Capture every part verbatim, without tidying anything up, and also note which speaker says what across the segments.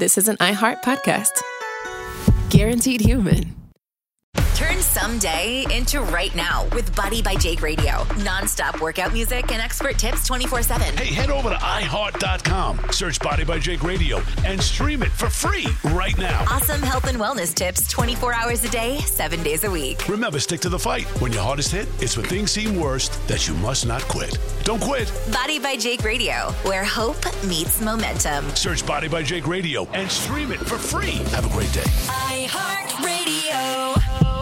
Speaker 1: this is an iHeart podcast. Guaranteed Human.
Speaker 2: Turn someday into right now with Body by Jake Radio. Non-stop workout music and expert tips twenty-four seven.
Speaker 3: Hey, head over to i heart dot com, search Body by Jake Radio, and stream it for free right now.
Speaker 2: Awesome health and wellness tips twenty-four hours a day, seven days a week.
Speaker 3: Remember, stick to the fight. When your hardest hit, it's when things seem worst that you must not quit. Don't quit.
Speaker 2: Body by Jake Radio, where hope meets momentum.
Speaker 3: Search Body by Jake Radio and stream it for free. Have a great day.
Speaker 2: iHeartRadio.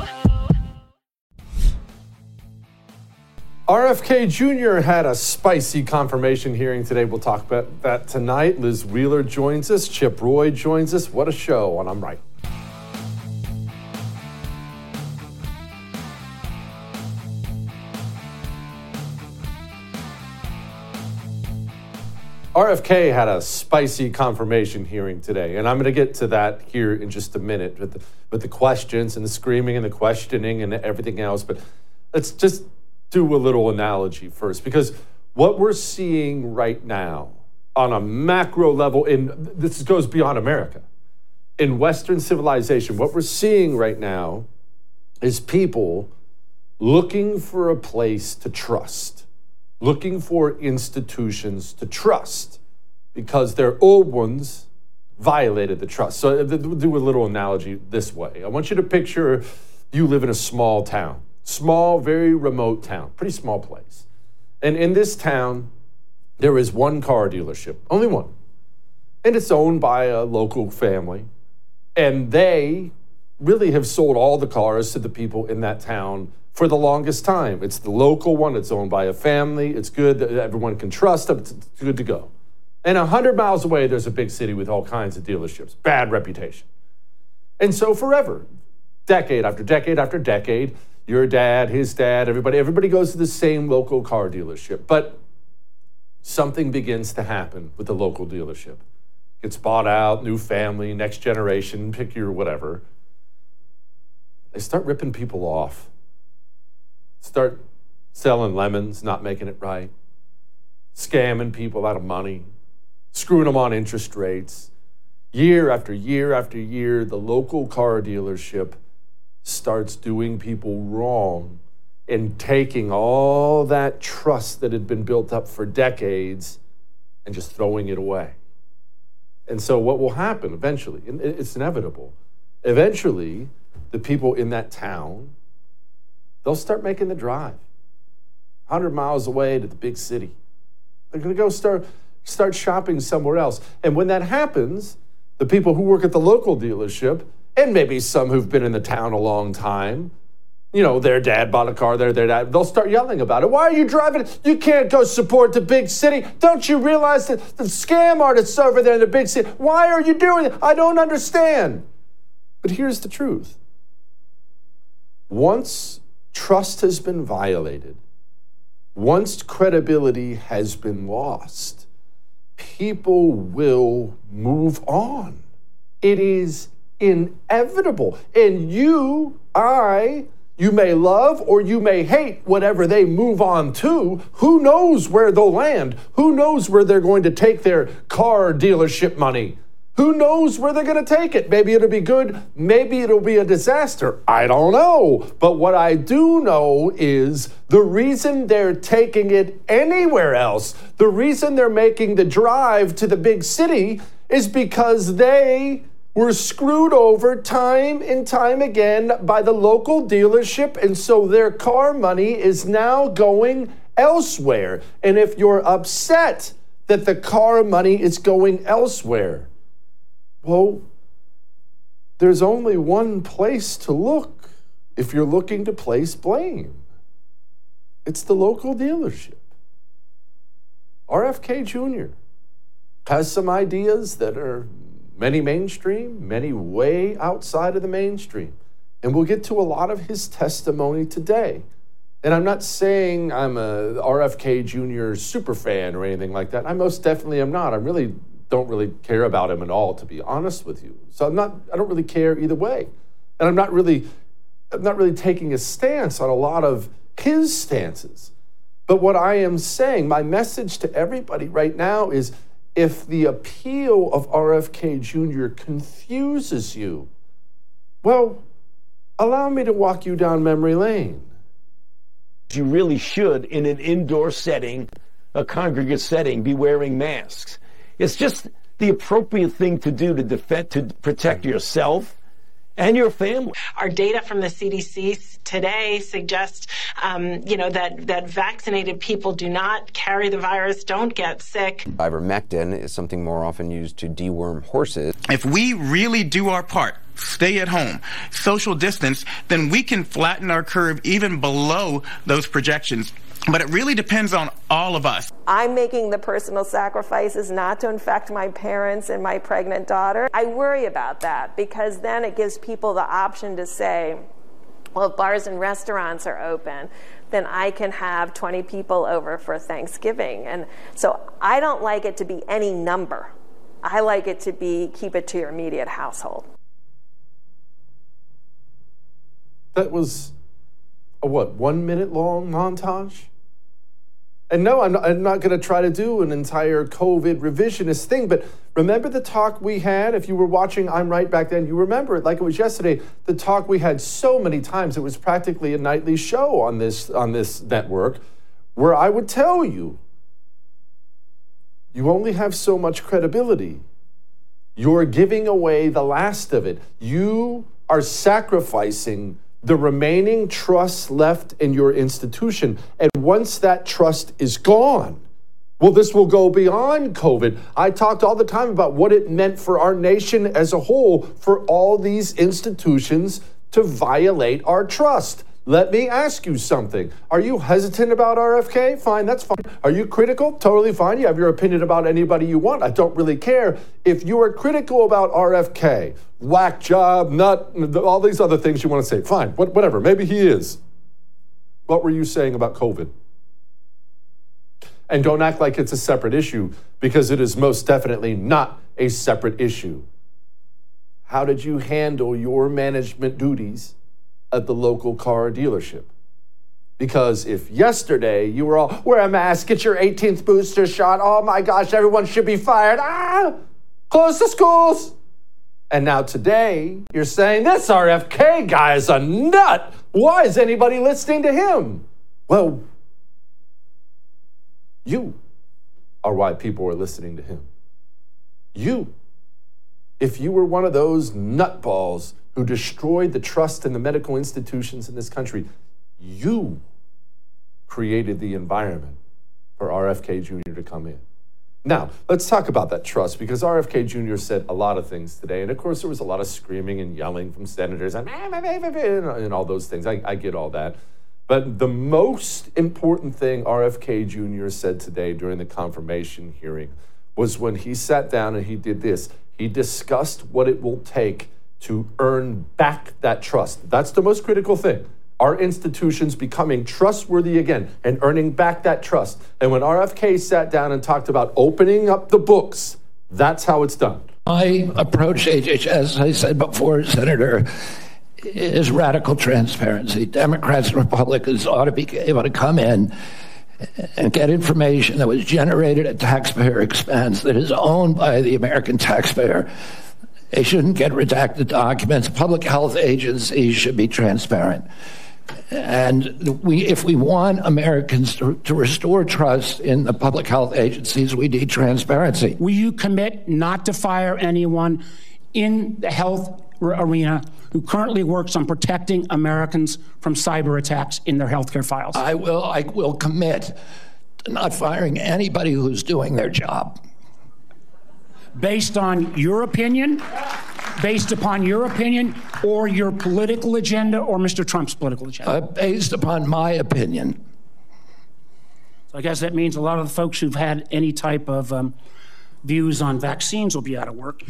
Speaker 4: R F K Junior had a spicy confirmation hearing today. We'll talk about that tonight. Liz Wheeler joins us. Chip Roy joins us. What a show on I'm Right. R F K had a spicy confirmation hearing today, and I'm going to get to that here in just a minute with the, with the questions and the screaming and the questioning and everything else. But let's just do a little analogy first, because what we're seeing right now on a macro level, in this goes beyond America, in Western civilization, what we're seeing right now is people looking for a place to trust, looking for institutions to trust, because their old ones violated the trust. So we'll do a little analogy this way. I want you to picture you live in a small town. Small, very remote town, pretty small place. And in this town, there is one car dealership, only one. And it's owned by a local family. And they really have sold all the cars to the people in that town for the longest time. It's the local one, it's owned by a family, it's good, that everyone can trust them, it's good to go. And one hundred miles away, there's a big city with all kinds of dealerships, bad reputation. And so forever, decade after decade after decade, your dad, his dad, everybody, everybody goes to the same local car dealership. But something begins to happen with the local dealership. Gets bought out, new family, next generation, pick your whatever. They start ripping people off. Start selling lemons, not making it right. Scamming people out of money. Screwing them on interest rates. Year after year after year, the local car dealership starts doing people wrong and taking all that trust that had been built up for decades and just throwing it away. And so what will happen eventually, and it's inevitable, eventually the people in that town, they'll start making the drive one hundred miles away to the big city. They're going to go start, start shopping somewhere else. And when that happens, the people who work at the local dealership, and maybe some who've been in the town a long time, you know, their dad bought a car there, their dad, they'll start yelling about it. Why are you driving? You can't go support the big city. Don't you realize that the scam artists over there in the big city? Why are you doing it? I don't understand. But here's the truth. Once trust has been violated, once credibility has been lost, people will move on. It is inevitable. And you, I, you may love or you may hate whatever they move on to. Who knows where they'll land? Who knows where they're going to take their car dealership money? Who knows where they're going to take it? Maybe it'll be good. Maybe it'll be a disaster. I don't know. But what I do know is the reason they're taking it anywhere else, the reason they're making the drive to the big city is because they were screwed over time and time again by the local dealership, and so their car money is now going elsewhere. And if you're upset that the car money is going elsewhere, well, there's only one place to look if you're looking to place blame. It's the local dealership. R F K Junior has some ideas that are many mainstream, many way outside of the mainstream. And we'll get to a lot of his testimony today. And I'm not saying I'm a R F K Junior super fan or anything like that. I most definitely am not. I really don't really care about him at all, to be honest with you. So I'm not, I don't really care either way. And I'm not really, I'm not really taking a stance on a lot of his stances. But what I am saying, my message to everybody right now is, if the appeal of R F K Junior confuses you, well, allow me to walk you down memory lane.
Speaker 5: You really should, in an indoor setting, a congregate setting, be wearing masks. It's just the appropriate thing to do to defend, to protect yourself and your family.
Speaker 6: Our data from the C D C today suggests, um, you know, that, that vaccinated people do not carry the virus, don't get sick.
Speaker 7: Ivermectin is something more often used to deworm horses.
Speaker 8: If we really do our part, stay at home, social distance, then we can flatten our curve even below those projections. But it really depends on all of us.
Speaker 9: I'm making the personal sacrifices not to infect my parents and my pregnant daughter. I worry about that because then it gives people the option to say, well, if bars and restaurants are open, then I can have twenty people over for Thanksgiving. And so I don't like it to be any number. I like it to be keep it to your immediate household.
Speaker 4: That was a what, one minute long montage? And no, I'm not, I'm not going to try to do an entire COVID revisionist thing, but remember the talk we had? If you were watching I'm Right back then, you remember it like it was yesterday. The talk we had so many times, it was practically a nightly show on this, on this network, where I would tell you, you only have so much credibility. You're giving away the last of it. You are sacrificing the remaining trust left in your institution. And once that trust is gone, well, this will go beyond COVID. I talked all the time about what it meant for our nation as a whole, for all these institutions to violate our trust. Let me ask you something. Are you hesitant about R F K? Fine, that's fine. Are you critical? Totally fine. You have your opinion about anybody you want. I don't really care. If you are critical about R F K, whack job, nut, all these other things you want to say, fine, whatever. Maybe he is. What were you saying about COVID? And don't act like it's a separate issue, because it is most definitely not a separate issue. How did you handle your management duties at the local car dealership? Because if yesterday you were all, wear a mask, get your eighteenth booster shot, oh my gosh, everyone should be fired, ah, close the schools. And now today you're saying this R F K guy is a nut. Why is anybody listening to him? Well, you are why people are listening to him. You. If you were one of those nutballs who destroyed the trust in the medical institutions in this country, you created the environment for R F K Junior to come in. Now, let's talk about that trust, because R F K Junior said a lot of things today. And of course, there was a lot of screaming and yelling from senators and, and all those things. I, I get all that. But the most important thing R F K Junior said today during the confirmation hearing was when he sat down and he did this. He discussed what it will take to earn back that trust. That's the most critical thing. Our institutions becoming trustworthy again and earning back that trust. And when R F K sat down and talked about opening up the books, that's how it's done.
Speaker 10: My approach to H H S, I said before, Senator, is radical transparency. Democrats and Republicans ought to be able to come in and get information that was generated at taxpayer expense, that is owned by the American taxpayer. They shouldn't get redacted documents. Public health agencies should be transparent. And we, if we want Americans to, to restore trust in the public health agencies, we need transparency.
Speaker 11: Will you commit not to fire anyone in the health arena who currently works on protecting Americans from cyber attacks in their healthcare files?
Speaker 10: I will. I will commit to not firing anybody who's doing their job.
Speaker 11: Based on your opinion, based upon your opinion, or your political agenda, or Mister Trump's political agenda?
Speaker 10: Uh, based upon my opinion.
Speaker 11: So I guess that means a lot of the folks who've had any type of um, views on vaccines will be out of work.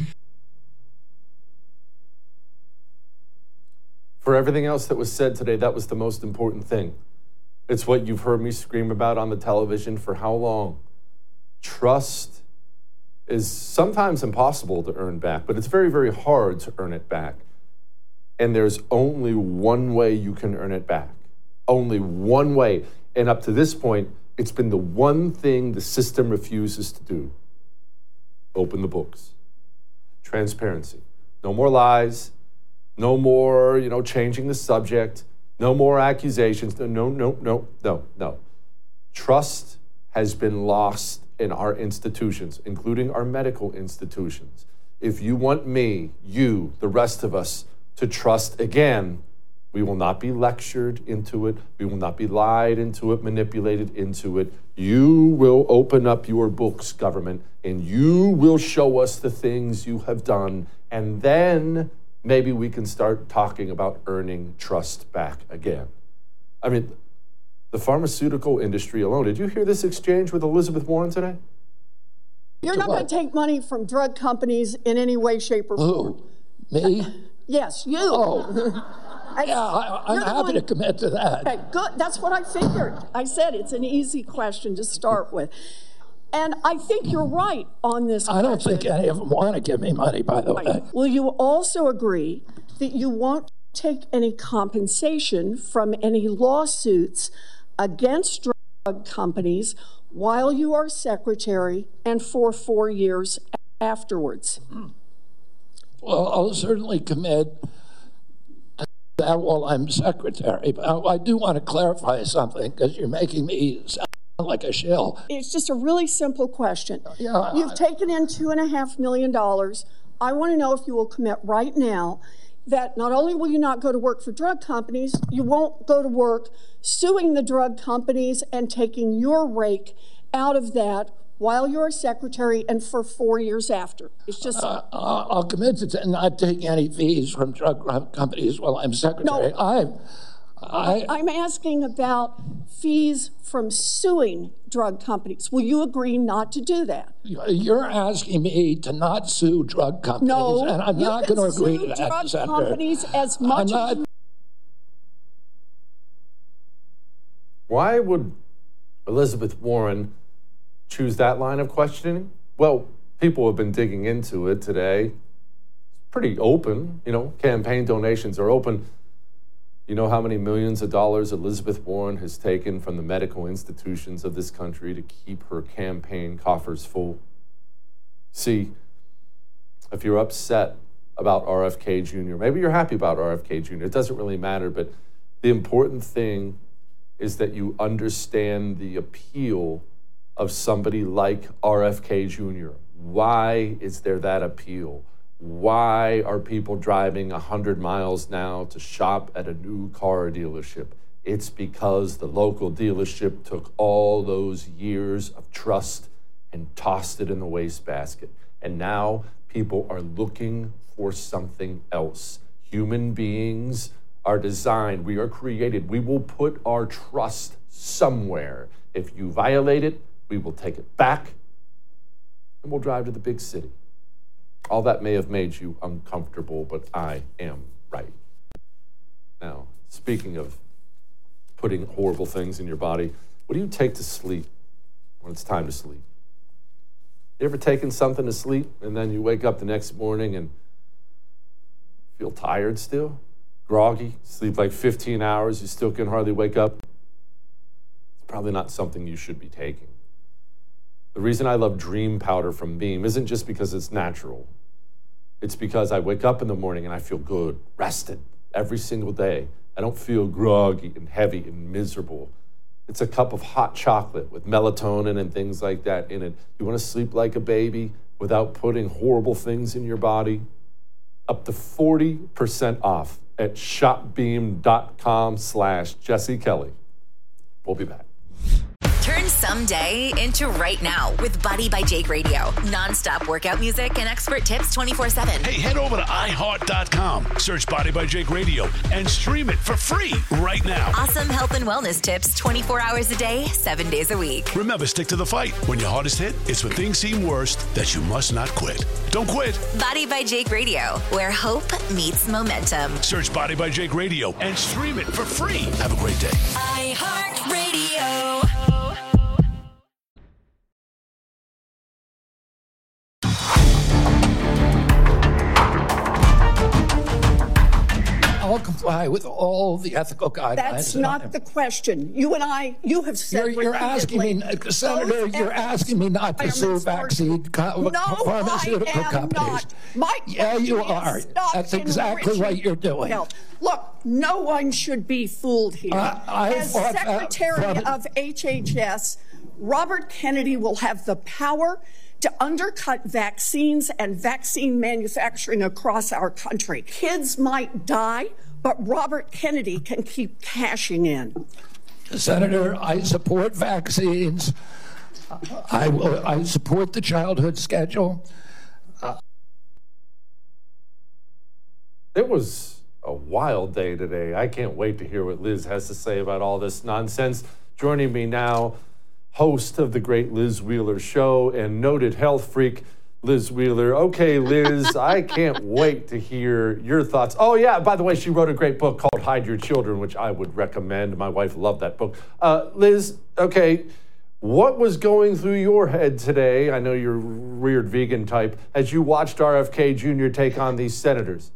Speaker 4: For everything else that was said today, that was the most important thing. It's what you've heard me scream about on the television for how long? Trust is sometimes impossible to earn back, but it's very, very hard to earn it back. And there's only one way you can earn it back. Only one way. And up to this point, it's been the one thing the system refuses to do. Open the books. Transparency. No more lies. No more, you know, changing the subject. No more accusations. No, no, no, no, no, no. Trust has been lost in our institutions, including our medical institutions. If you want me, you, the rest of us, to trust again, we will not be lectured into it. We will not be lied into it, manipulated into it. You will open up your books, government, and you will show us the things you have done. And then maybe we can start talking about earning trust back again. I mean, the pharmaceutical industry alone. Did you hear this exchange with Elizabeth Warren today?
Speaker 12: You're not going to take money from drug companies in any way, shape, or form.
Speaker 10: Who? Me?
Speaker 12: Yes, you.
Speaker 10: Oh.
Speaker 12: I,
Speaker 10: yeah, I, I'm happy one, to commit to that.
Speaker 12: Okay, good. That's what I figured. I said it's an easy question to start with. And I think you're right on this
Speaker 10: I don't
Speaker 12: question.
Speaker 10: think any of them want to give me money, by the
Speaker 12: right.
Speaker 10: way.
Speaker 12: Will you also agree that you won't take any compensation from any lawsuits against drug companies while you are secretary and for four years afterwards?
Speaker 10: Well, I'll certainly commit to that while I'm secretary. But I do want to clarify something because you're making me sound like a shill.
Speaker 12: It's just a really simple question.
Speaker 10: Yeah,
Speaker 12: You've
Speaker 10: I,
Speaker 12: taken in two and a half million dollars. I want to know if you will commit right now that not only will you not go to work for drug companies, you won't go to work suing the drug companies and taking your rake out of that while you're secretary and for four years after. It's just...
Speaker 10: Uh, I'll commit to not taking any fees from drug companies while I'm secretary.
Speaker 12: No,
Speaker 10: I, I,
Speaker 12: I'm asking about fees from suing drug companies. Will you agree not to do that?
Speaker 10: You're asking me to not sue drug companies,
Speaker 12: no,
Speaker 10: and I'm not going to agree to that,
Speaker 12: drug
Speaker 10: Senator.
Speaker 12: companies as much
Speaker 10: I'm not...
Speaker 12: as...
Speaker 4: Why would Elizabeth Warren choose that line of questioning? Well, people have been digging into it today. It's pretty open, you know, campaign donations are open. You know how many millions of dollars Elizabeth Warren has taken from the medical institutions of this country to keep her campaign coffers full? See, if you're upset about R F K Junior, maybe you're happy about R F K Junior, it doesn't really matter, but the important thing is that you understand the appeal of somebody like R F K Junior Why is there that appeal? Why are people driving one hundred miles now to shop at a new car dealership? It's because the local dealership took all those years of trust and tossed it in the wastebasket. And now people are looking for something else. Human beings are designed, we are created, we will put our trust somewhere. If you violate it, we will take it back and we'll drive to the big city. All that may have made you uncomfortable, but I am right. Now, speaking of putting horrible things in your body, what do you take to sleep when it's time to sleep? You ever taken something to sleep and then you wake up the next morning and feel tired still? Groggy, sleep like fifteen hours, you still can hardly wake up? It's probably not something you should be taking. The reason I love Dream Powder from Beam isn't just because it's natural. It's because I wake up in the morning and I feel good, rested every single day. I don't feel groggy and heavy and miserable. It's a cup of hot chocolate with melatonin and things like that in it. You want to sleep like a baby without putting horrible things in your body? Up to forty percent off at shopbeam.com slash Jesse Kelly. We'll be back.
Speaker 2: Turn someday into right now with Body by Jake Radio. Non-stop workout music and expert tips twenty-four seven.
Speaker 3: Hey, head over to i heart dot com, search Body by Jake Radio, and stream it for free right now.
Speaker 2: Awesome health and wellness tips twenty-four hours a day, seven days a week.
Speaker 3: Remember, stick to the fight. When your hardest hit, it's when things seem worst that you must not quit. Don't quit.
Speaker 2: Body by Jake Radio, where hope meets momentum.
Speaker 3: Search Body by Jake Radio and stream it for free. Have a great day.
Speaker 2: iHeartRadio.
Speaker 10: I'll comply with all the ethical guidelines.
Speaker 12: That's not the question. You and I, you have said
Speaker 10: You're, you're asking me, Senator, you're asking me not to sue vaccine co-
Speaker 12: no,
Speaker 10: pharmaceutical
Speaker 12: I am
Speaker 10: companies.
Speaker 12: Not. My
Speaker 10: yeah, you are. That's exactly what you're doing.
Speaker 12: Health. Look, no one should be fooled here.
Speaker 10: Uh, I
Speaker 12: As
Speaker 10: fought,
Speaker 12: Secretary
Speaker 10: uh,
Speaker 12: of H H S, Robert Kennedy will have the power to undercut vaccines and vaccine manufacturing across our country. Kids might die, but Robert Kennedy can keep cashing in.
Speaker 10: Senator, I support vaccines. I will. I support the childhood schedule. Uh,
Speaker 4: it was a wild day today. I can't wait to hear what Liz has to say about all this nonsense. Joining me now, host of the Great Liz Wheeler Show and noted health freak, Liz Wheeler. Okay, Liz, I can't wait to hear your thoughts. Oh, yeah, by the way, she wrote a great book called Hide Your Children, which I would recommend. My wife loved that book. Uh, Liz, okay, what was going through your head today? I know you're a weird vegan type, as you watched R F K Junior take on these senators.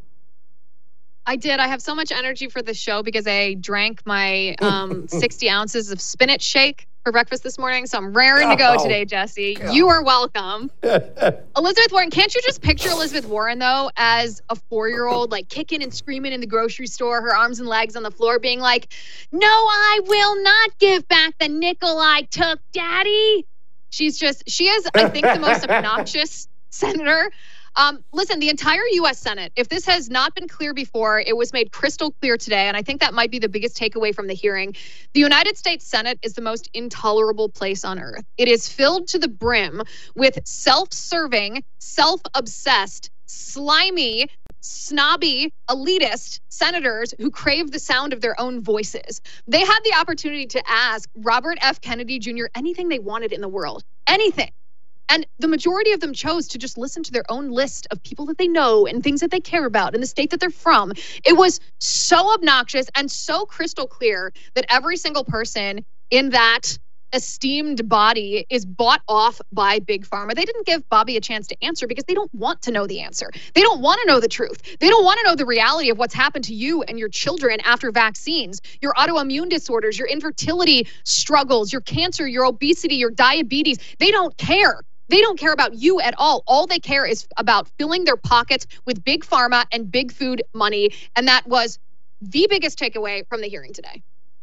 Speaker 13: I did. I have so much energy for this show because I drank my um, sixty ounces of spinach shake for breakfast this morning. So I'm raring to go
Speaker 14: Oh,
Speaker 13: today, Jesse.
Speaker 14: God.
Speaker 13: You are welcome. Elizabeth Warren, can't you just picture Elizabeth Warren, though, as a four-year-old, like kicking and screaming in the grocery store, her arms and legs on the floor, being like, no, I will not give back the nickel I took, Daddy. She's just, she is, I think, the most obnoxious senator. Um, listen, the entire U S Senate, if this has not been clear before, it was made crystal clear today, and I think that might be the biggest takeaway from the hearing. The United States Senate is the most intolerable place on earth. It is filled to the brim with self-serving, self-obsessed, slimy, snobby, elitist senators who crave the sound of their own voices. They had the opportunity to ask Robert F. Kennedy Junior anything they wanted in the world, anything. And the majority of them chose to just listen to their own list of people that they know and things that they care about in the state that they're from. It was so obnoxious and so crystal clear that every single person in that esteemed body is bought off by Big Pharma. They didn't give Bobby a chance to answer because they don't want to know the answer. They don't want to know the truth. They don't want to know the reality of what's happened to you and your children after vaccines, your autoimmune disorders, your infertility struggles, your cancer, your obesity, your diabetes. They don't care. They don't care about you at all. All they care is about filling their pockets with Big Pharma and big food money. And that was the biggest takeaway from the hearing today.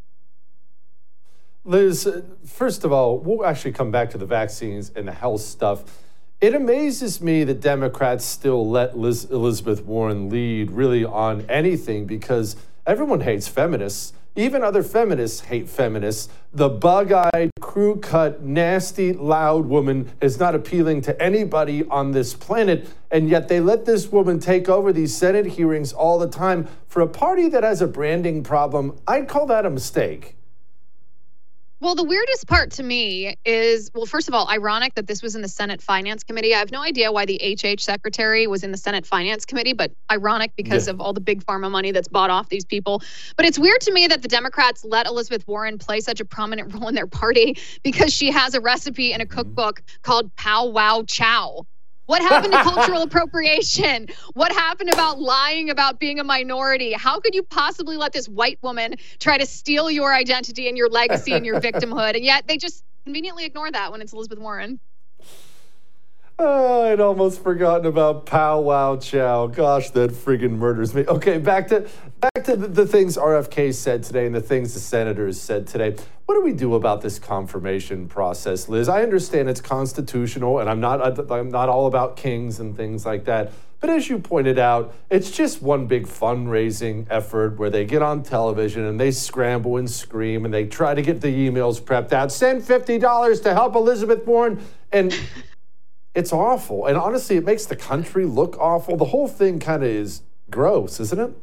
Speaker 4: Liz, first of all, we'll actually come back to the vaccines and the health stuff. It amazes me that Democrats still let Liz, Elizabeth Warren lead really on anything because everyone hates feminists. Even other feminists hate feminists. The bug-eyed, crew-cut, nasty, loud woman is not appealing to anybody on this planet, and yet they let this woman take over these Senate hearings all the time for a party that has a branding problem. I'd call that a mistake.
Speaker 13: Well, the weirdest part to me is, well, first of all, ironic that this was in the Senate Finance Committee. I have no idea why the H H secretary was in the Senate Finance Committee, but ironic because yeah. of all the big pharma money that's bought off these people. But it's weird to me that the Democrats let Elizabeth Warren play such a prominent role in their party because she has a recipe in a cookbook called Pow Wow Chow. What happened to cultural appropriation? What happened about lying about being a minority? How could you possibly let this white woman try to steal your identity and your legacy and your victimhood? And yet they just conveniently ignore that when it's Elizabeth Warren.
Speaker 4: Oh, I'd almost forgotten about Pow Wow Chow. Gosh, that friggin' murders me. Okay, back to back to the, the things R F K said today and the things the senators said today. What do we do about this confirmation process, Liz? I understand it's constitutional, and I'm not I'm not all about kings and things like that. But as you pointed out, it's just one big fundraising effort where they get on television and they scramble and scream and they try to get the emails prepped out. Send fifty dollars to help Elizabeth Warren. And it's awful. And honestly, it makes the country look awful. The whole thing kind of is gross, isn't it?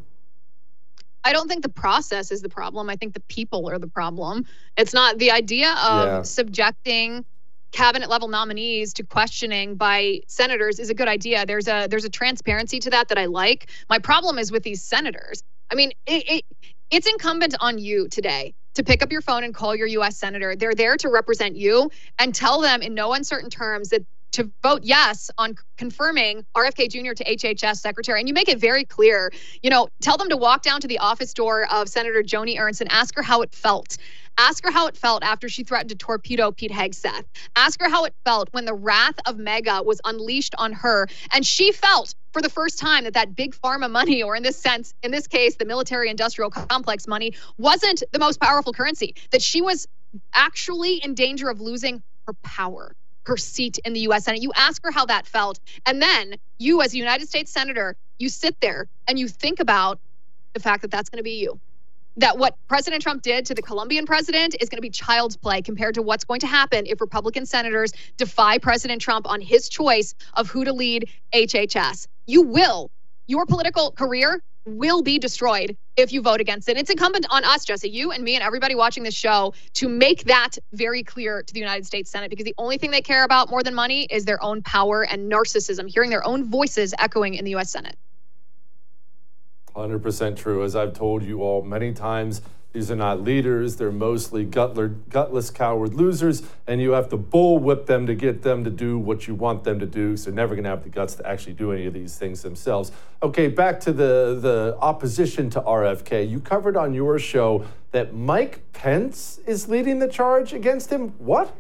Speaker 13: I don't think the process is the problem. I think the people are the problem. It's not the idea of
Speaker 4: Yeah.
Speaker 13: subjecting cabinet level nominees to questioning by senators is a good idea. There's a there's a transparency to that that I like. My problem is with these senators. I mean, it, it it's incumbent on you today to pick up your phone and call your U S senator. They're there to represent you and tell them in no uncertain terms that to vote yes on confirming R F K Junior to H H S secretary. And you make it very clear, you know, tell them to walk down to the office door of Senator Joni Ernst and ask her how it felt. Ask her how it felt after she threatened to torpedo Pete Hegseth. Ask her how it felt when the wrath of MAGA was unleashed on her. And she felt for the first time that that big pharma money, or in this sense, in this case, the military industrial complex money, wasn't the most powerful currency, that she was actually in danger of losing her power, her seat in the U S Senate. You ask her how that felt. And then you, as a United States Senator, you sit there and you think about the fact that that's going to be you. That what President Trump did to the Colombian president is going to be child's play compared to what's going to happen if Republican senators defy President Trump on his choice of who to lead H H S. You will, your political career will be destroyed if you vote against it. It's incumbent on us, Jesse, you and me and everybody watching this show, to make that very clear to the United States Senate, because the only thing they care about more than money is their own power and narcissism, hearing their own voices echoing in the U S Senate.
Speaker 4: one hundred percent true. As I've told you all many times, these are not leaders. They're mostly gutler, gutless, coward losers, and you have to bullwhip them to get them to do what you want them to do. So they're never going to have the guts to actually do any of these things themselves. Okay, back to the, the opposition to R F K. You covered on your show that Mike Pence is leading the charge against him. What?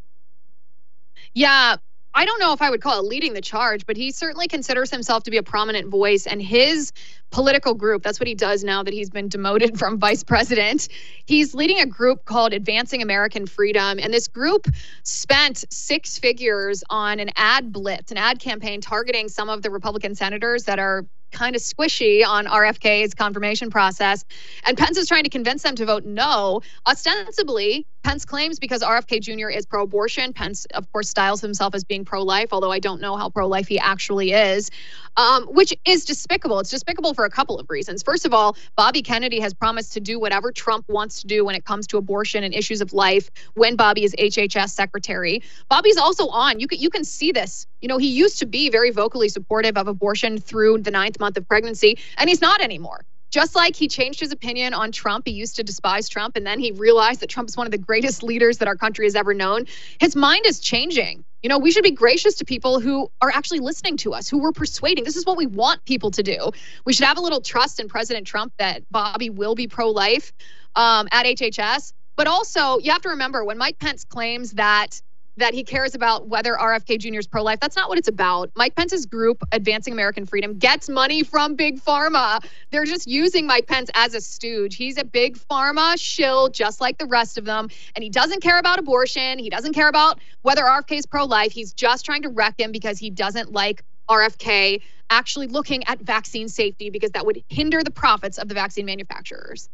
Speaker 13: Yeah. I don't know if I would call it leading the charge, but he certainly considers himself to be a prominent voice, and his political group, that's what he does now that he's been demoted from vice president. He's leading a group called Advancing American Freedom, and this group spent six figures on an ad blitz, an ad campaign targeting some of the Republican senators that are kind of squishy on R F K's confirmation process. And Pence is trying to convince them to vote no. Ostensibly, Pence claims because R F K Junior is pro-abortion. Pence, of course, styles himself as being pro-life, although I don't know how pro-life he actually is, um, which is despicable. It's despicable for a couple of reasons. First of all, Bobby Kennedy has promised to do whatever Trump wants to do when it comes to abortion and issues of life when Bobby is H H S secretary. Bobby's also on. You can, you can see this. You know, he used to be very vocally supportive of abortion through the ninth month of pregnancy, and he's not anymore. Just like he changed his opinion on Trump, he used to despise Trump, and then he realized that Trump is one of the greatest leaders that our country has ever known. His mind is changing. You know, we should be gracious to people who are actually listening to us, who we're persuading. This is what we want people to do. We should have a little trust in President Trump that Bobby will be pro-life um, at H H S. But also, you have to remember, when Mike Pence claims that that he cares about whether R F K Junior is pro-life, that's not what it's about. Mike Pence's group, Advancing American Freedom, gets money from Big Pharma. They're just using Mike Pence as a stooge. He's a Big Pharma shill, just like the rest of them. And he doesn't care about abortion. He doesn't care about whether R F K is pro-life. He's just trying to wreck him because he doesn't like R F K actually looking at vaccine safety, because that would hinder the profits of the vaccine manufacturers.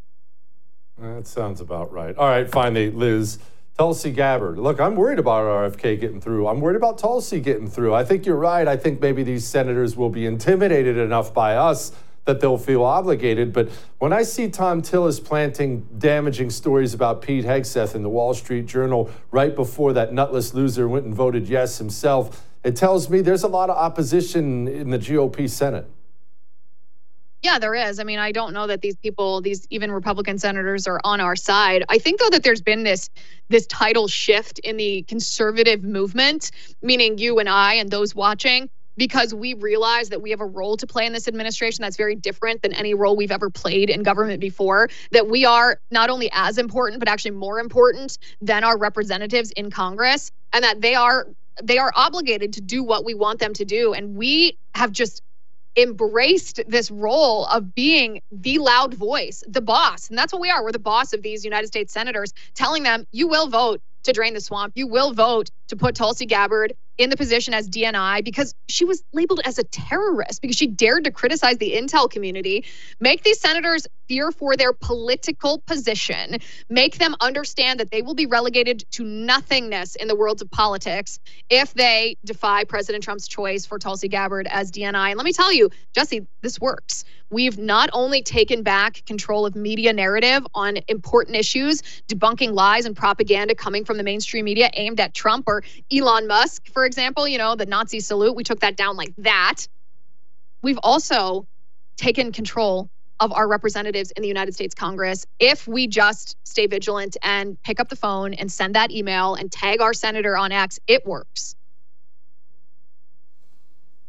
Speaker 4: That sounds about right. All right, finally, Liz. Tulsi Gabbard. Look, I'm worried about R F K getting through. I'm worried about Tulsi getting through. I think you're right. I think maybe these senators will be intimidated enough by us that they'll feel obligated. But when I see Tom Tillis planting damaging stories about Pete Hegseth in the Wall Street Journal right before that nutless loser went and voted yes himself, it tells me there's a lot of opposition in the G O P Senate.
Speaker 13: Yeah, there is. I mean, I don't know that these people, these even Republican senators, are on our side. I think, though, that there's been this this tidal shift in the conservative movement, meaning you and I and those watching, because we realize that we have a role to play in this administration that's very different than any role we've ever played in government before, that we are not only as important, but actually more important than our representatives in Congress, and that they are they are obligated to do what we want them to do. And we have just embraced this role of being the loud voice, the boss. And that's what we are. We're the boss of these United States senators, telling them, you will vote to drain the swamp. You will vote to put Tulsi Gabbard in the position as D N I because she was labeled as a terrorist, because she dared to criticize the intel community. Make these senators fear for their political position. Make them understand that they will be relegated to nothingness in the world of politics if they defy President Trump's choice for Tulsi Gabbard as D N I. And let me tell you, Jesse, this works. We've not only taken back control of media narrative on important issues, debunking lies and propaganda coming from the mainstream media aimed at Trump or Elon Musk, for example, you know, the Nazi salute. We took that down like that. We've also taken control of our representatives in the United States Congress if we just stay vigilant and pick up the phone and send that email and tag our senator on X. It works.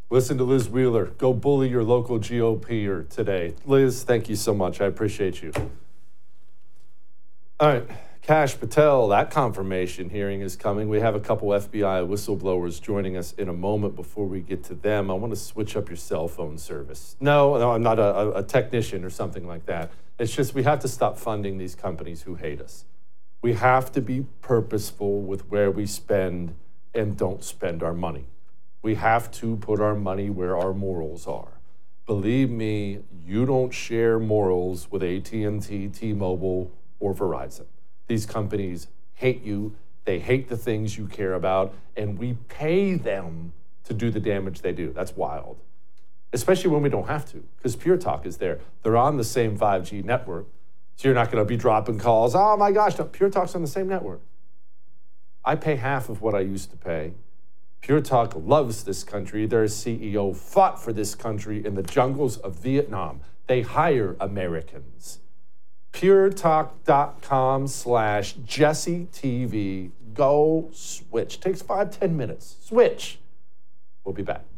Speaker 4: Listen to Liz Wheeler. Go bully your local G O P-er today. Liz, thank you so much. I appreciate you. All right. Kash Patel, that confirmation hearing is coming. We have a couple F B I whistleblowers joining us in a moment. Before we get to them, I want to switch up your cell phone service. No, no, I'm not a, a technician or something like that. It's just we have to stop funding these companies who hate us. We have to be purposeful with where we spend and don't spend our money. We have to put our money where our morals are. Believe me, you don't share morals with A T and T, T-Mobile, or Verizon. These companies hate you, they hate the things you care about, and we pay them to do the damage they do. That's wild. Especially when we don't have to, because Pure Talk is there. They're on the same five G network, so you're not gonna be dropping calls. Oh my gosh, no, Pure Talk's on the same network. I pay half of what I used to pay. Pure Talk loves this country. Their C E O fought for this country in the jungles of Vietnam. They hire Americans. puretalk.com slash Jesse TV. Go switch. Takes five, ten minutes. Switch. We'll be back.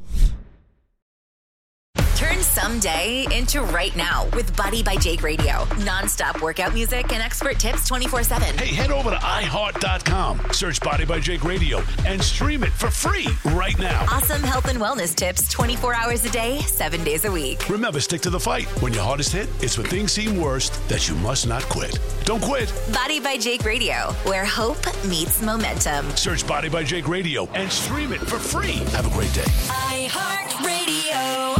Speaker 2: Turn someday into right now with Body by Jake Radio. Non-stop workout music and expert tips twenty-four seven.
Speaker 3: Hey, head over to i heart dot com, search Body by Jake Radio, and stream it for free right now.
Speaker 2: Awesome health and wellness tips twenty-four hours a day, seven days a week.
Speaker 3: Remember, stick to the fight. When your hardest hit, it's when things seem worst that you must not quit. Don't quit.
Speaker 2: Body by Jake Radio, where hope meets momentum.
Speaker 3: Search Body by Jake Radio and stream it for free. Have a great day.
Speaker 2: iHeartRadio.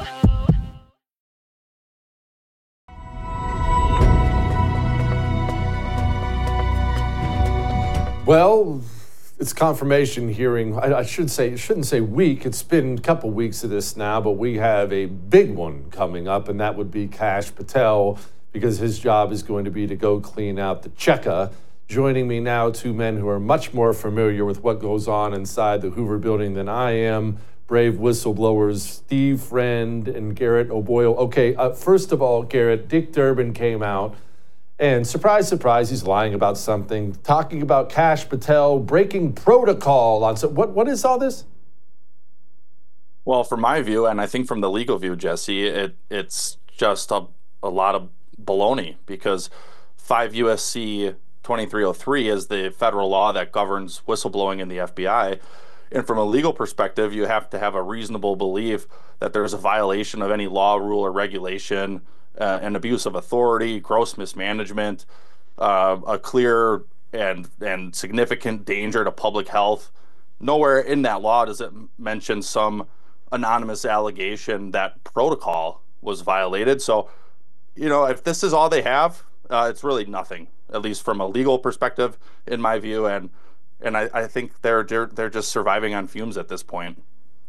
Speaker 4: Well, it's confirmation hearing. I, I should say, shouldn't say week. It's been a couple weeks of this now, but we have a big one coming up, and that would be Kash Patel, because his job is going to be to go clean out the Cheka. Joining me now, two men who are much more familiar with what goes on inside the Hoover building than I am. Brave whistleblowers Steve Friend and Garrett O'Boyle. Okay, uh, first of all, Garrett, Dick Durbin came out. And surprise, surprise, he's lying about something, talking about Kash Patel breaking protocol on. So what, what is all this?
Speaker 14: Well, from my view, and I think from the legal view, Jesse, it it's just a, a lot of baloney, because five U S C twenty-three oh three is the federal law that governs whistleblowing in the F B I. And from a legal perspective, you have to have a reasonable belief that there's a violation of any law, rule, or regulation, Uh, an abuse of authority, gross mismanagement, uh, a clear and and significant danger to public health. Nowhere in that law does it mention some anonymous allegation that protocol was violated. So, you know, if this is all they have, uh, it's really nothing, at least from a legal perspective, in my view. And and I, I think they're, they're they're just surviving on fumes at this point.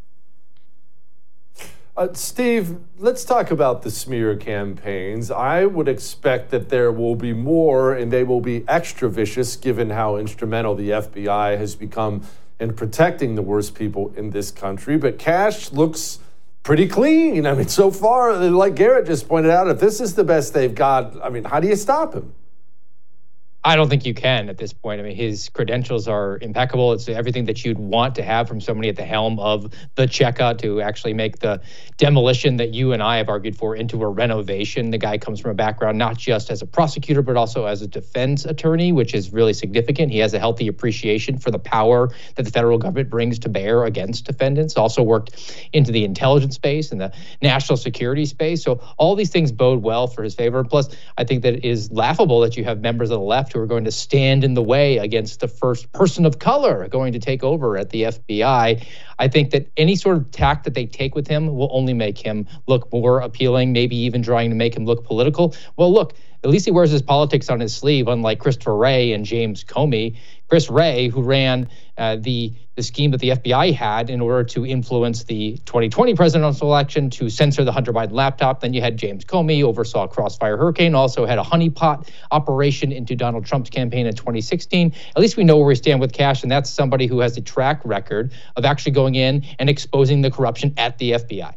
Speaker 4: Uh, Steve, let's talk about the smear campaigns. I would expect that there will be more, and they will be extra vicious, given how instrumental the F B I has become in protecting the worst people in this country. But Kash looks pretty clean. I mean, so far, like Garrett just pointed out, if this is the best they've got, I mean, how do you stop him?
Speaker 15: I don't think you can at this point. I mean, his credentials are impeccable. It's everything that you'd want to have from somebody at the helm of the Cheka to actually make the demolition that you and I have argued for into a renovation. The guy comes from a background not just as a prosecutor, but also as a defense attorney, which is really significant. He has a healthy appreciation for the power that the federal government brings to bear against defendants. Also worked into the intelligence space and the national security space. So all these things bode well for his favor. Plus, I think that it is laughable that you have members of the left who are going to stand in the way against the first person of color going to take over at the F B I. I think that any sort of tack that they take with him will only make him look more appealing, maybe even trying to make him look political. Well, look, at least he wears his politics on his sleeve, unlike Christopher Wray and James Comey. Chris Wray, who ran uh, the, the scheme that the F B I had in order to influence the twenty twenty presidential election to censor the Hunter Biden laptop. Then you had James Comey, oversaw Crossfire Hurricane, also had a honeypot operation into Donald Trump's campaign in twenty sixteen. At least we know where we stand with Kash, and that's somebody who has a track record of actually going in and exposing the corruption at the F B I.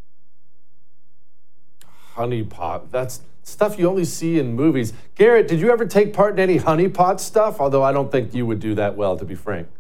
Speaker 4: Honeypot, that's stuff you only see in movies. Garrett, did you ever take part in any honeypot stuff? Although I don't think you would do that well, to be frank.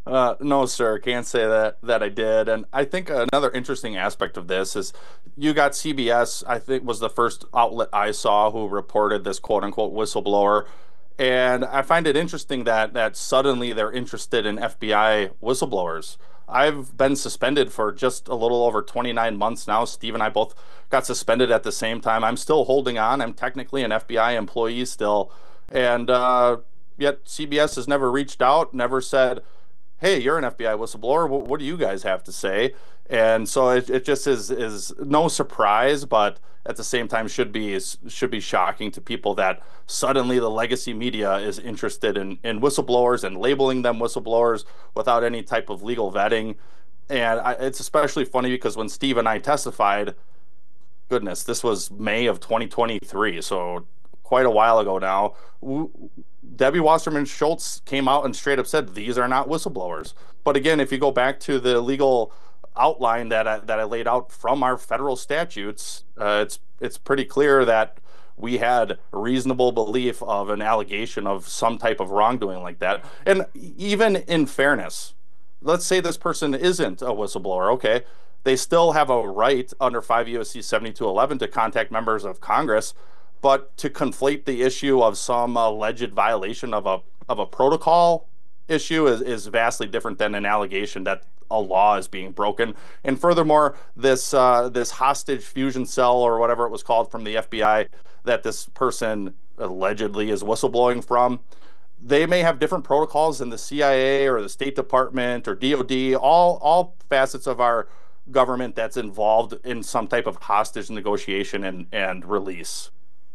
Speaker 14: Uh, no, sir, can't say that that I did. And I think another interesting aspect of this is you got C B S, I think was the first outlet I saw who reported this quote unquote whistleblower. And I find it interesting that that suddenly they're interested in F B I whistleblowers. I've been suspended for just a little over twenty-nine months now. Steve and I both got suspended at the same time. I'm still holding on. I'm technically an F B I employee still. And uh, yet C B S has never reached out, never said, hey, you're an F B I whistleblower. What, what do you guys have to say? And so it, it just is is no surprise, but at the same time should be is, should be shocking to people that suddenly the legacy media is interested in, in whistleblowers and labeling them whistleblowers without any type of legal vetting. And I, it's especially funny because when Steve and I testified, goodness, this was May of twenty twenty-three, so quite a while ago now. Debbie Wasserman Schultz came out and straight up said these are not whistleblowers. But again, if you go back to the legal outline that I, that I laid out from our federal statutes, uh, it's it's pretty clear that we had reasonable belief of an allegation of some type of wrongdoing like that. And even in fairness, let's say this person isn't a whistleblower, okay? They still have a right under five U S C seventy-two eleven to contact members of Congress, but to conflate the issue of some alleged violation of a of a protocol issue is, is vastly different than an allegation that a law is being broken. And furthermore, this uh, this hostage fusion cell or whatever it was called from the F B I that this person allegedly is whistleblowing from, they may have different protocols than the C I A or the State Department or D O D, all all facets of our government that's involved in some type of hostage negotiation and, and release.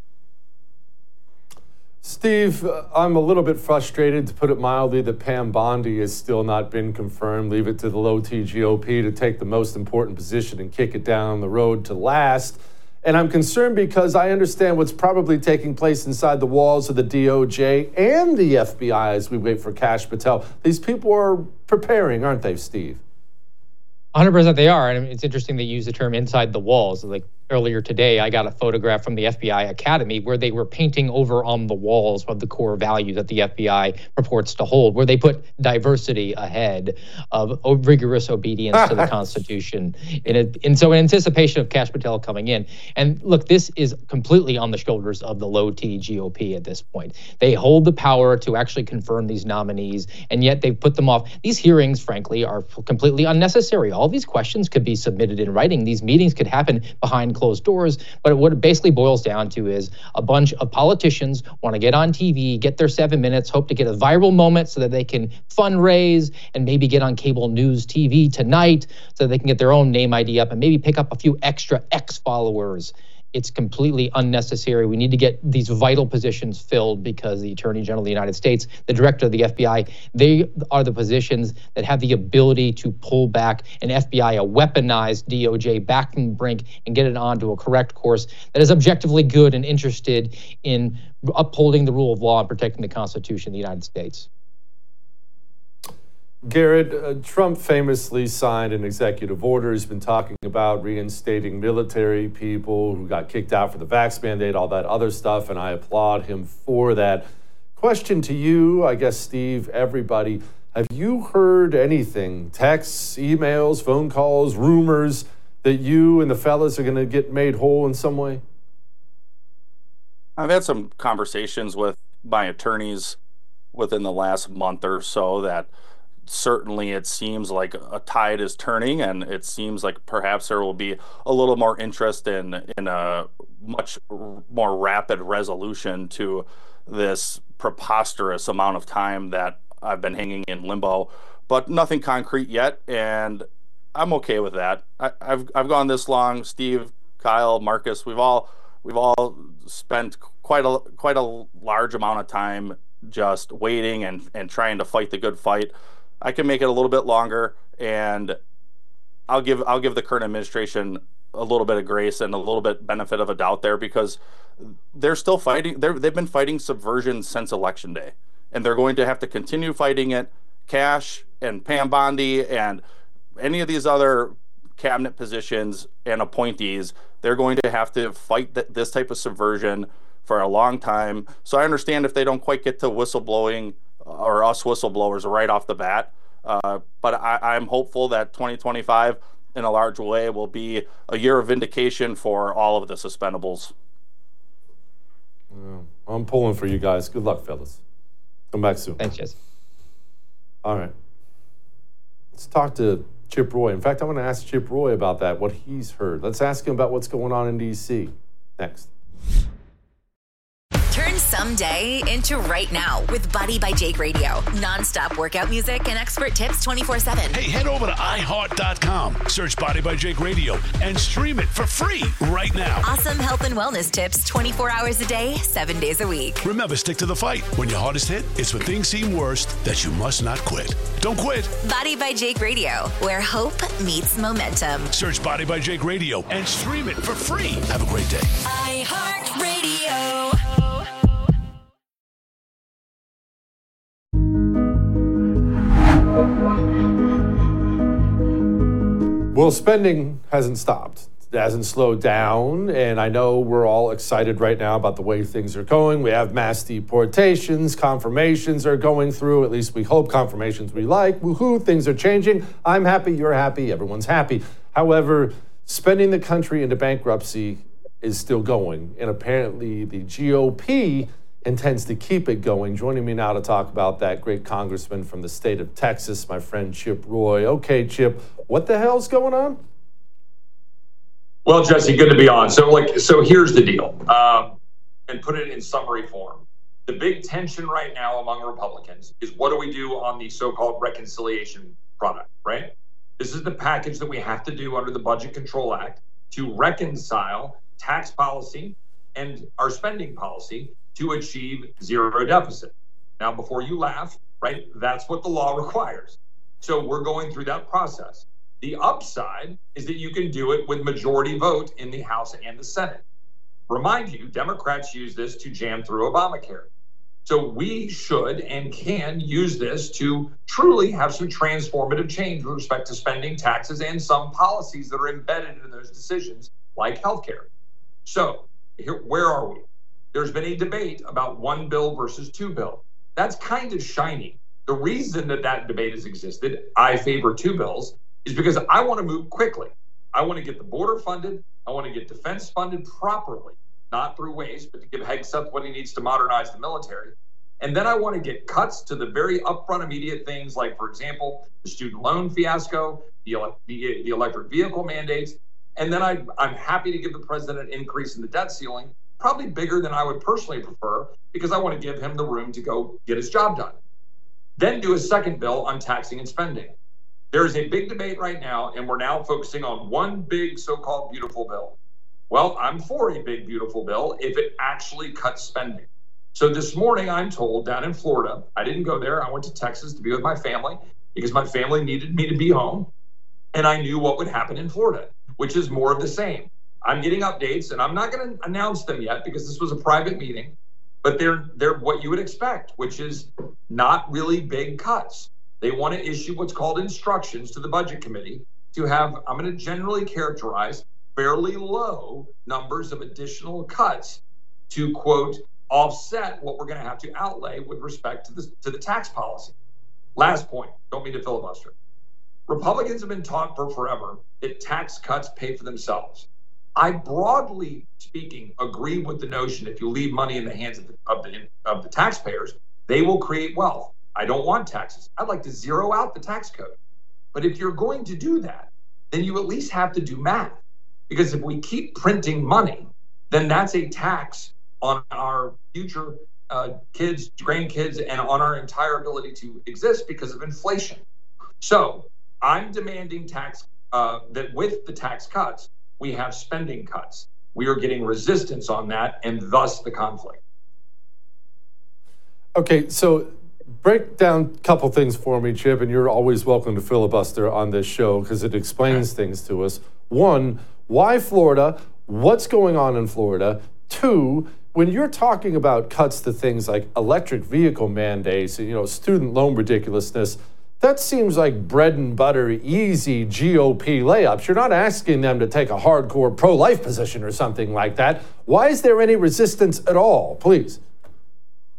Speaker 4: Steve, I'm a little bit frustrated, to put it mildly, that Pam Bondi has still not been confirmed. Leave it to the low-T G O P to take the most important position and kick it down the road to last. And I'm concerned because I understand what's probably taking place inside the walls of the D O J and the F B I as we wait for Kash Patel. These people are preparing, aren't they, Steve?
Speaker 15: one hundred percent they are. And it's interesting they use the term inside the walls. Like earlier today, I got a photograph from the F B I Academy where they were painting over on the walls of the core values that the F B I purports to hold, where they put diversity ahead of rigorous obedience to the Constitution. In a, and so in anticipation of Kash Patel coming in, and look, this is completely on the shoulders of the low-T G O P at this point. They hold the power to actually confirm these nominees, and yet they've put them off. These hearings, frankly, are completely unnecessary. All these questions could be submitted in writing. These meetings could happen behind closed doors, but what it basically boils down to is a bunch of politicians want to get on T V, get their seven minutes, hope to get a viral moment so that they can fundraise and maybe get on cable news T V tonight so they can get their own name I D up and maybe pick up a few extra X followers. It's completely unnecessary. We need to get these vital positions filled because the Attorney General of the United States, the Director of the F B I, they are the positions that have the ability to pull back an F B I, a weaponized D O J, back from the brink and get it onto a correct course that is objectively good and interested in upholding the rule of law and protecting the Constitution of the United States.
Speaker 4: Garrett, uh, Trump famously signed an executive order. He's been talking about reinstating military people who got kicked out for the vax mandate, all that other stuff, and I applaud him for that. Question to you, I guess, Steve, everybody, have you heard anything, texts, emails, phone calls, rumors, that you and the fellas are going to get made whole in some way?
Speaker 14: I've had some conversations with my attorneys within the last month or so that certainly it seems like a tide is turning, and it seems like perhaps there will be a little more interest in in a much more rapid resolution to this preposterous amount of time that I've been hanging in limbo, but nothing concrete yet, and I'm okay with that. I, I've I've gone this long. Steve, Kyle, Marcus, we've all we've all spent quite a quite a large amount of time just waiting and and trying to fight the good fight. I can make it a little bit longer, and I'll give I'll give the current administration a little bit of grace and a little bit benefit of a doubt there, because they're still fighting. They're, they've been fighting subversion since Election Day, and they're going to have to continue fighting it. Kash and Pam Bondi and any of these other cabinet positions and appointees, they're going to have to fight th- this type of subversion for a long time. So I understand if they don't quite get to whistleblowing or us whistleblowers right off the bat, Uh, but I, I'm hopeful that twenty twenty-five, in a large way, will be a year of vindication for all of the suspendables.
Speaker 4: Yeah, I'm pulling for you guys. Good luck, fellas. Come back soon.
Speaker 15: Thanks, Jesse.
Speaker 4: All right. Let's talk to Chip Roy. In fact, I want to ask Chip Roy about that, what he's heard. Let's ask him about what's going on in D C next.
Speaker 2: Turn someday into right now with Body by Jake Radio. Non-stop workout music and expert tips twenty-four seven.
Speaker 3: Hey, head over to i heart dot com, search Body by Jake Radio, and stream it for free right now.
Speaker 2: Awesome health and wellness tips twenty-four hours a day, seven days a week.
Speaker 3: Remember, stick to the fight. When your hardest hit, it's when things seem worst that you must not quit. Don't quit.
Speaker 2: Body by Jake Radio, where hope meets momentum.
Speaker 3: Search Body by Jake Radio and stream it for free. Have a great day.
Speaker 2: iHeartRadio.
Speaker 4: Well, spending hasn't stopped. It hasn't slowed down, and I know we're all excited right now about the way things are going. We have mass deportations, confirmations are going through, at least we hope confirmations we like. Woohoo, things are changing. I'm happy, you're happy, everyone's happy. However, spending the country into bankruptcy is still going, and apparently the G O P intends to keep it going. Joining me now to talk about that, great congressman from the state of Texas, my friend Chip Roy. Okay, Chip, what the hell's going on?
Speaker 16: Well, Jesse, good to be on. So, like, so here's the deal, um, and put it in summary form. The big tension right now among Republicans is what do we do on the so-called reconciliation product, right? This is the package that we have to do under the Budget Control Act to reconcile tax policy and our spending policy to achieve zero deficit. Now, before you laugh, right, that's what the law requires. So we're going through that process. The upside is that you can do it with majority vote in the House and the Senate. Remind you, Democrats use this to jam through Obamacare. So we should and can use this to truly have some transformative change with respect to spending, taxes, and some policies that are embedded in those decisions, like healthcare. So here, where are we? There's been a debate about one bill versus two bill. That's kind of shiny. The reason that that debate has existed, I favor two bills, is because I want to move quickly. I want to get the border funded. I want to get defense funded properly, not through waste, but to give Hegseth what he needs to modernize the military. And then I want to get cuts to the very upfront immediate things like, for example, the student loan fiasco, the, the, the electric vehicle mandates. And then I, I'm happy to give the president an increase in the debt ceiling, probably bigger than I would personally prefer, because I want to give him the room to go get his job done. Then do a second bill on taxing and spending. There is a big debate right now, and we're now focusing on one big so-called beautiful bill. Well, I'm for a big beautiful bill if it actually cuts spending. So this morning, I'm told down in Florida, I didn't go there. I went to Texas to be with my family because my family needed me to be home. And I knew what would happen in Florida, which is more of the same. I'm getting updates, and I'm not going to announce them yet because this was a private meeting, but they're they're what you would expect, which is not really big cuts. They want to issue what's called instructions to the Budget Committee to have, I'm going to generally characterize, fairly low numbers of additional cuts to, quote, offset what we're going to have to outlay with respect to the, to the tax policy. Last point, don't mean to filibuster. Republicans have been taught for forever that tax cuts pay for themselves. I, broadly speaking, agree with the notion if you leave money in the hands of the, of the, of the taxpayers, they will create wealth. I don't want taxes. I'd like to zero out the tax code. But if you're going to do that, then you at least have to do math. Because if we keep printing money, then that's a tax on our future uh, kids, grandkids, and on our entire ability to exist because of inflation. So I'm demanding tax uh, that with the tax cuts, we have spending cuts. We are getting resistance on that, and thus the conflict.
Speaker 4: Okay, so break down a couple things for me, Chip, and you're always welcome to filibuster on this show because it explains things to us. One, why Florida? What's going on in Florida? Two, when you're talking about cuts to things like electric vehicle mandates, you know, student loan ridiculousness, that seems like bread and butter, easy G O P layups. You're not asking them to take a hardcore pro-life position or something like that. Why is there any resistance at all? Please.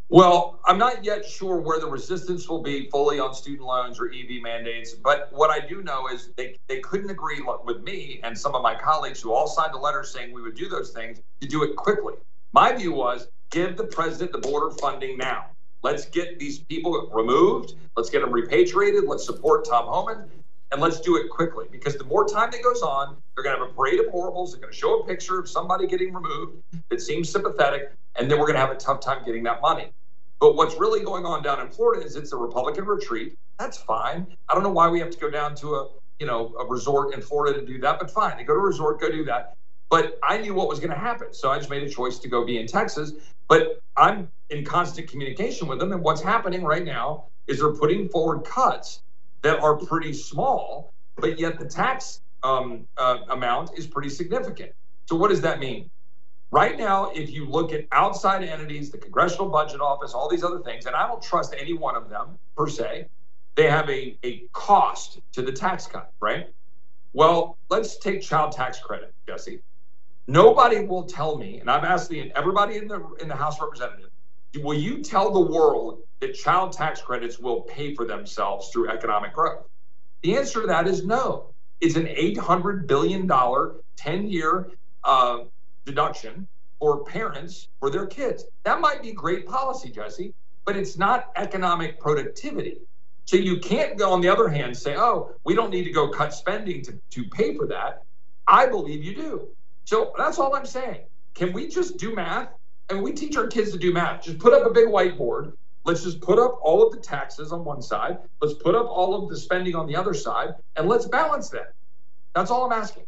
Speaker 16: Well, I'm not yet sure where the resistance will be fully on student loans or E V mandates, but what I do know is they, they couldn't agree with me and some of my colleagues who all signed a letter saying we would do those things to do it quickly. My view was give the president the border funding now. Let's get these people removed. Let's get them repatriated. Let's support Tom Homan. And let's do it quickly, because the more time that goes on, they're going to have a parade of horribles. They're going to show a picture of somebody getting removed that seems sympathetic, and then we're going to have a tough time getting that money. But what's really going on down in Florida is it's a Republican retreat. That's fine. I don't know why we have to go down to a, you know, a resort in Florida to do that, but fine. They go to a resort, go do that. But I knew what was going to happen, so I just made a choice to go be in Texas. But I'm in constant communication with them, and what's happening right now is they're putting forward cuts that are pretty small, but yet the tax um, uh, amount is pretty significant. So what does that mean? Right now, if you look at outside entities, the Congressional Budget Office, all these other things, and I don't trust any one of them per se, they have a, a cost to the tax cut, right? Well, let's take child tax credit, Jesse. Nobody will tell me, and I've asked the, everybody in the in the House of Representatives, will you tell the world that child tax credits will pay for themselves through economic growth? The answer to that is no. It's an eight hundred billion dollars ten-year uh, deduction for parents for their kids. That might be great policy, Jesse, but it's not economic productivity. So you can't go, on the other hand, say, oh, we don't need to go cut spending to, to pay for that. I believe you do. So that's all I'm saying. Can we just do math? And we teach our kids to do math. Just put up a big whiteboard. Let's just put up all of the taxes on one side. Let's put up all of the spending on the other side, and let's balance that. That's all I'm asking.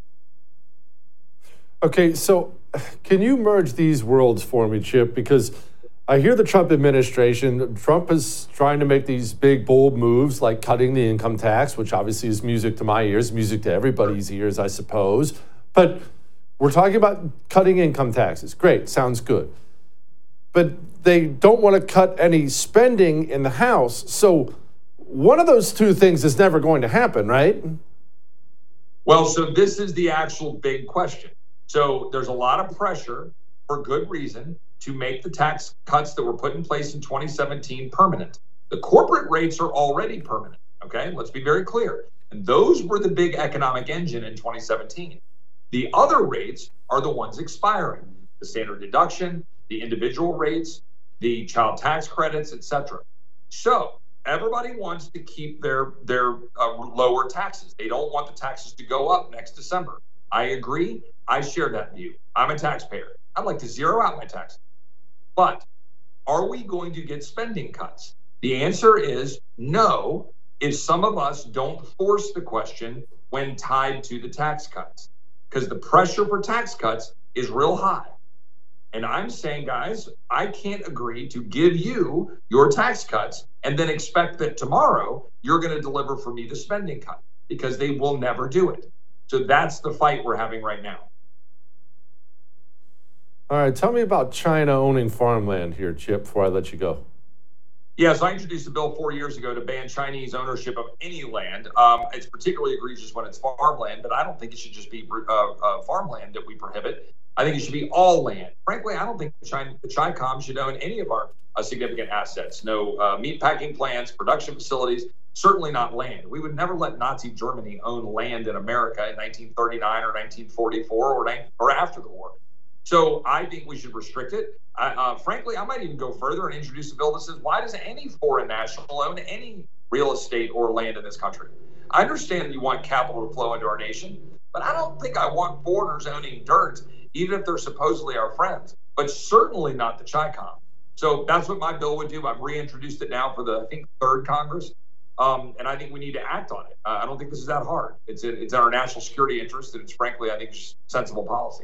Speaker 4: Okay, so can you merge these worlds for me, Chip? Because I hear the Trump administration, Trump is trying to make these big, bold moves like cutting the income tax, which obviously is music to my ears, music to everybody's ears, I suppose. But we're talking about cutting income taxes. Great, sounds good. But they don't want to cut any spending in the House. So one of those two things is never going to happen, right?
Speaker 16: Well, so this is the actual big question. So there's a lot of pressure, for good reason, to make the tax cuts that were put in place in twenty seventeen permanent. The corporate rates are already permanent, okay? Let's be very clear. And those were the big economic engine in twenty seventeen. The other rates are the ones expiring, the standard deduction, the individual rates, the child tax credits, et cetera. So everybody wants to keep their, their uh, lower taxes. They don't want the taxes to go up next December. I agree. I share that view. I'm a taxpayer. I'd like to zero out my taxes. But are we going to get spending cuts? The answer is no, if some of us don't force the question when tied to the tax cuts. Because the pressure for tax cuts is real high. And I'm saying, guys, I can't agree to give you your tax cuts and then expect that tomorrow you're going to deliver for me the spending cut, because they will never do it. So that's the fight we're having right now.
Speaker 4: All right, tell me about China owning farmland here, Chip, before I let you go.
Speaker 16: Yes, I introduced a bill four years ago to ban Chinese ownership of any land. Um, it's particularly egregious when it's farmland, but I don't think it should just be uh, uh, farmland that we prohibit. I think it should be all land. Frankly, I don't think China, the Chi-Com should own any of our uh, significant assets. No uh, meat packing plants, production facilities, certainly not land. We would never let Nazi Germany own land in America in nineteen thirty-nine or nineteen forty-four or, or after the war. So I think we should restrict it. I, uh, frankly, I might even go further and introduce a bill that says, why does any foreign national own any real estate or land in this country? I understand you want capital to flow into our nation, but I don't think I want foreigners owning dirt, even if they're supposedly our friends, but certainly not the Chi-Com. So that's what my bill would do. I've reintroduced it now for the, I think, third Congress. Um, and I think we need to act on it. Uh, I don't think this is that hard. It's in, it's in our national security interest, and it's frankly, I think, just sensible policy.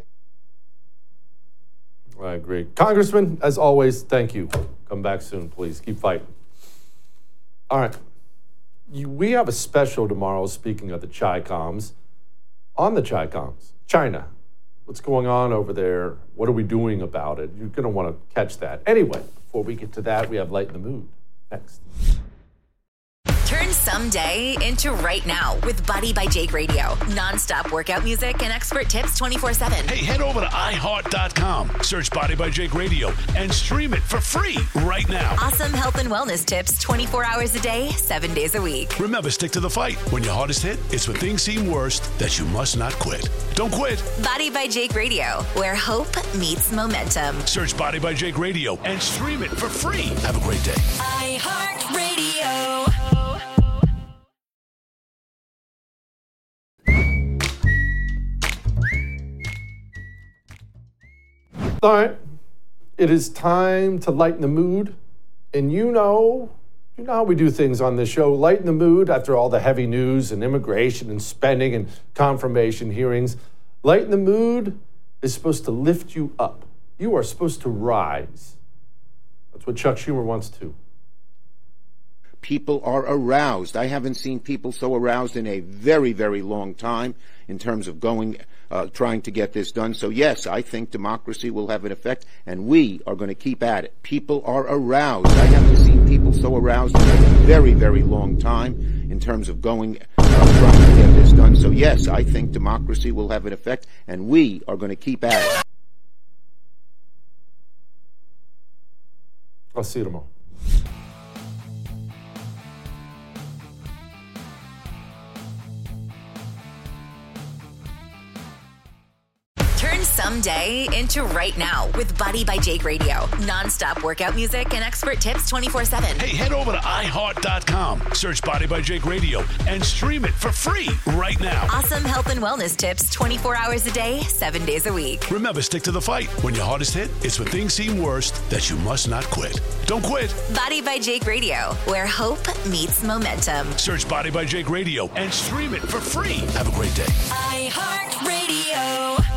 Speaker 4: I agree. Congressman, as always, thank you. Come back soon, please. Keep fighting. All right. You, we have a special tomorrow, speaking of the Chi-Coms, on the Chi-Coms. China. What's going on over there? What are we doing about it? You're going to want to catch that. Anyway, before we get to that, we have Light in the Mood next.
Speaker 2: Turn someday into right now with Body by Jake Radio. Non-stop workout music and expert tips twenty-four seven.
Speaker 3: Hey, head over to i heart dot com, search Body by Jake Radio, and stream it for free right now.
Speaker 2: Awesome health and wellness tips twenty-four hours a day, seven days a week.
Speaker 3: Remember, stick to the fight. When your heart is hit, it's when things seem worst that you must not quit. Don't quit.
Speaker 2: Body by Jake Radio, where hope meets momentum.
Speaker 3: Search Body by Jake Radio and stream it for free. Have a great day.
Speaker 2: iHeartRadio.
Speaker 4: All right, it is time to lighten the mood. And you know, you know how we do things on this show. Lighten the mood after all the heavy news and immigration and spending and confirmation hearings. Lighten the mood is supposed to lift you up. You are supposed to rise. That's what Chuck Schumer wants to.
Speaker 17: People are aroused. I haven't seen people so aroused in a very, very long time in terms of going, uh, trying to get this done. So yes, I think democracy will have an effect, and we are going to keep at it. People are aroused. I haven't seen people so aroused in a very, very long time in terms of going, uh, trying to get this done. So yes, I think democracy will have an effect, and we are going to keep at it.
Speaker 4: I'll see you tomorrow.
Speaker 2: Turn someday into right now with Body by Jake Radio. Non-stop workout music and expert tips twenty-four seven.
Speaker 3: Hey, head over to i heart dot com, search Body by Jake Radio, and stream it for free right now.
Speaker 2: Awesome health and wellness tips twenty-four hours a day, seven days a week.
Speaker 3: Remember, stick to the fight. When your heart is hit, it's when things seem worst that you must not quit. Don't quit.
Speaker 2: Body by Jake Radio, where hope meets momentum.
Speaker 3: Search Body by Jake Radio and stream it for free. Have a great day.
Speaker 2: iHeartRadio.